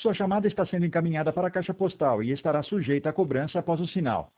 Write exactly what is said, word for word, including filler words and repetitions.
Sua chamada está sendo encaminhada para a caixa postal e estará sujeita a cobrança após o sinal.